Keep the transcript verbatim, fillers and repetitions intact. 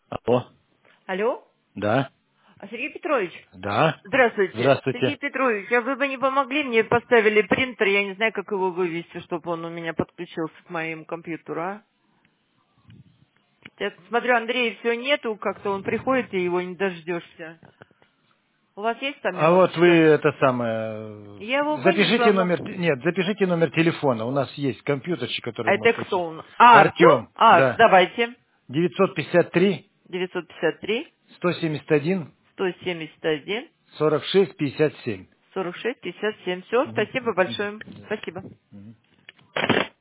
Алло. Алло? Да. А Сергей Петрович? Да. Здравствуйте. Сергей Здравствуйте. Петрович, а вы бы не помогли мне, поставили принтер, я не знаю, как его вывести, чтобы он у меня подключился к моему компьютеру, а? Я смотрю, Андрея все нету, как-то он приходит, и его не дождешься. У вас есть там А вот вы минуточка? это самое... Я его Запишите вынесла, но... номер... Нет, запишите номер телефона. У нас есть компьютерчик, А который это может кто подключить. у нас? А, Артем? Артем. А, Да. давайте. девятьсот пятьдесят три девятьсот пятьдесят три сто семьдесят один сто семьдесят один сорок шесть пятьдесят семь. сорок шесть пятьдесят семь. Все, Мгм. спасибо Мгм. большое. Да. Спасибо. Мгм.